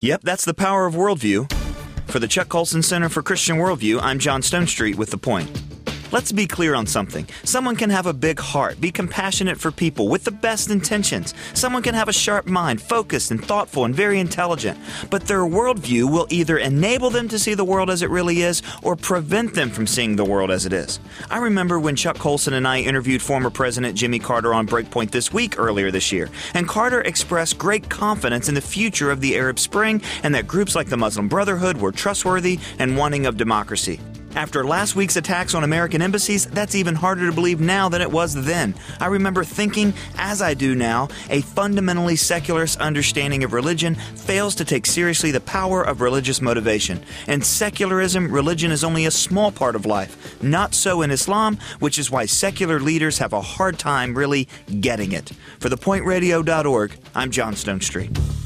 Yep, that's the power of worldview. For the Chuck Colson Center for Christian Worldview, I'm John Stonestreet with The Point. Let's be clear on something. Someone can have a big heart, be compassionate for people with the best intentions. Someone can have a sharp mind, focused and thoughtful and very intelligent. But their worldview will either enable them to see the world as it really is or prevent them from seeing the world as it is. I remember when Chuck Colson and I interviewed former President Jimmy Carter on Breakpoint This Week earlier this year, and Carter expressed great confidence in the future of the Arab Spring and that groups like the Muslim Brotherhood were trustworthy and wanting of democracy. After last week's attacks on American embassies, that's even harder to believe now than it was then. I remember thinking, as I do now, a fundamentally secularist understanding of religion fails to take seriously the power of religious motivation. In secularism, religion is only a small part of life. Not so in Islam, which is why secular leaders have a hard time really getting it. For thepointradio.org, I'm John Stonestreet.